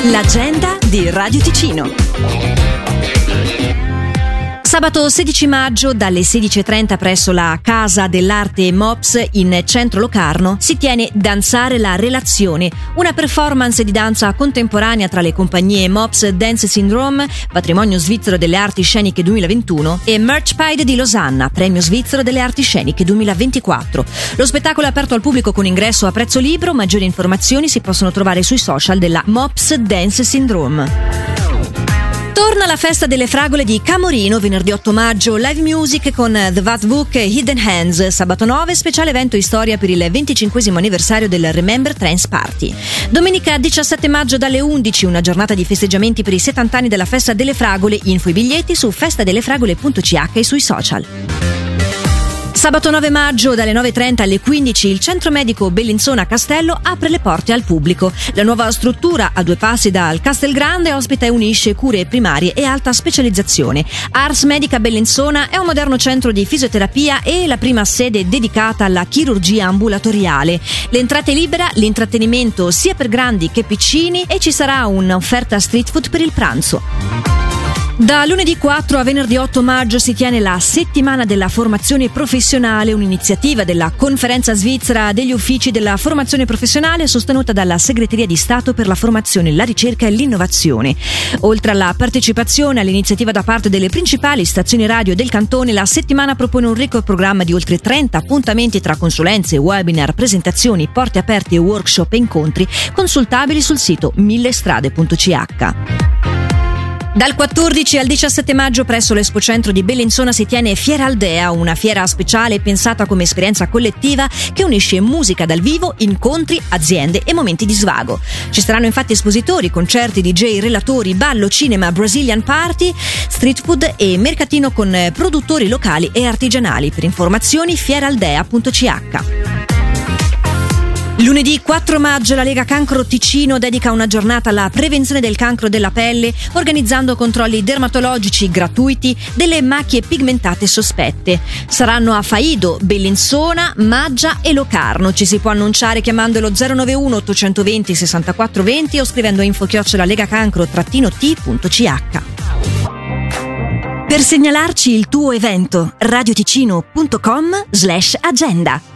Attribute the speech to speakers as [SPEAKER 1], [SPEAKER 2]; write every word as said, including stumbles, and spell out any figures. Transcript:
[SPEAKER 1] L'agenda di Radio Ticino. Sabato sedici maggio dalle sedici e trenta presso la Casa dell'Arte Mops in centro Locarno si tiene Danzare la relazione, una performance di danza contemporanea tra le compagnie Mops Dance Syndrome, Patrimonio Svizzero delle Arti Sceniche duemilaventuno, e Merch Pride di Losanna, Premio Svizzero delle Arti Sceniche duemilaventiquattro. Lo spettacolo è aperto al pubblico con ingresso a prezzo libero. Maggiori informazioni si possono trovare sui social della Mops Dance Syndrome. Torna la festa delle fragole di Camorino, venerdì otto maggio, live music con The Vatbook e Hidden Hands. Sabato nove, speciale evento Storia per il venticinquesimo anniversario del Remember Trance Party. Domenica diciassette maggio dalle undici, una giornata di festeggiamenti per i settanta anni della festa delle fragole. Info e biglietti su festadelefragole punto c h e sui social. Sabato nove maggio dalle nove e trenta alle quindici il Centro Medico Bellinzona Castello apre le porte al pubblico. La nuova struttura a due passi dal Castelgrande ospita e unisce cure primarie e alta specializzazione. Ars Medica Bellinzona è un moderno centro di fisioterapia e la prima sede dedicata alla chirurgia ambulatoriale. L'entrata è libera, l'intrattenimento sia per grandi che piccini e ci sarà un'offerta street food per il pranzo. Da lunedì quattro a venerdì otto maggio si tiene la settimana della formazione professionale, un'iniziativa della Conferenza Svizzera degli Uffici della Formazione Professionale sostenuta dalla Segreteria di Stato per la Formazione, la Ricerca e l'Innovazione. Oltre alla partecipazione all'iniziativa da parte delle principali stazioni radio del cantone, la settimana propone un ricco programma di oltre trenta appuntamenti tra consulenze, webinar, presentazioni, porte aperte, workshop e incontri, consultabili sul sito millestrade punto c h. Dal quattordici al diciassette maggio presso l'Expocentro di Bellinzona si tiene Fiera Aldea, una fiera speciale pensata come esperienza collettiva che unisce musica dal vivo, incontri, aziende e momenti di svago. Ci saranno infatti espositori, concerti, D J, relatori, ballo, cinema, Brazilian party, street food e mercatino con produttori locali e artigianali. Per informazioni fieraldea punto c h. Lunedì quattro maggio la Lega Cancro Ticino dedica una giornata alla prevenzione del cancro della pelle, organizzando controlli dermatologici gratuiti delle macchie pigmentate sospette. Saranno a Faido, Bellinzona, Maggia e Locarno. Ci si può annunciare chiamando lo zero nove uno ottocentoventi sessantaquattro venti o scrivendo info chiocciola legacancro trattino t punto c h. Per segnalarci il tuo evento, radioticino punto com slash agenda.